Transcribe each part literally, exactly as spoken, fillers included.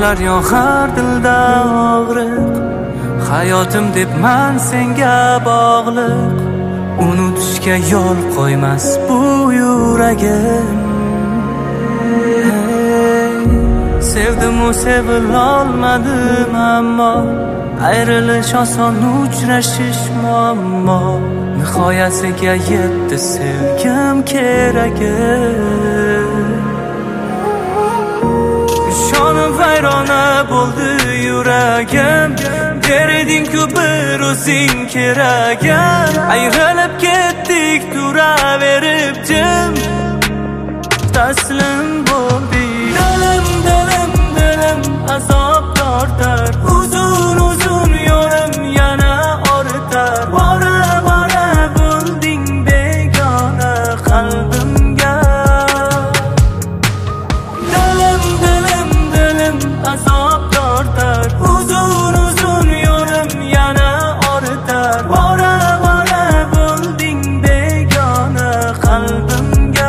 Yomg'irlar yog'ar dilda og'riq, hayotim deb man senga bog'liq. Unutishga yo'l qo'ymas bu yuragim. Hey, sevdim-u sevilolmadim, ammo ayrilish oson, uchrashish muammo. Nihoyasiga yetdi sevgim keragim. Shonim vayrona bo'ldi yuragim, der eding-ku bir o'zing keragim. Ayrilib ketdik turaverib jim, taslim bo'ldik. Dilim, dilim, dilim azob tortar, uzun uzun yo'lim yana ortar. Bora bora bo'lding begona qalbimga. Dilim, dilim, dilim azob tortar, uzun uzun yo'lim yana ortar. Bora bora bo'lding begona qalbimga.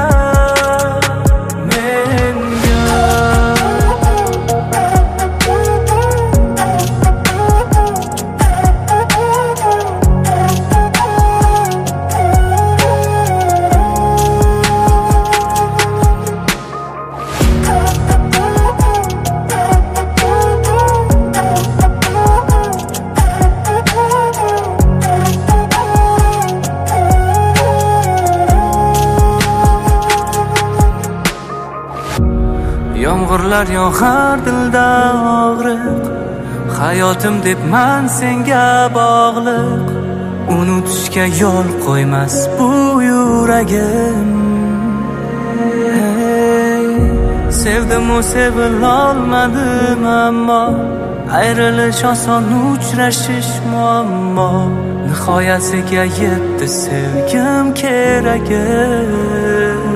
Yomg'irlar yog'ar dilda og'riq, hayotim deb man senga bog'liq. Unutishga yo'l qo'ymas bu yuragim. Hey, sevdim-u sevilolmadim, ammo ayrilish oson, uchrashish muammo. Nihoyasiga yetdi sevgim keragim.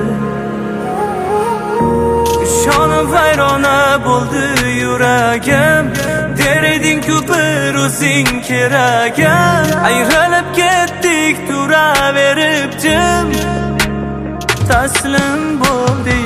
Shonim vayrona bo'ldi yuragim, der eding-ku bir o'zing keragim. Ayrilib ketdik turaverib jim, taslim bo'ldik.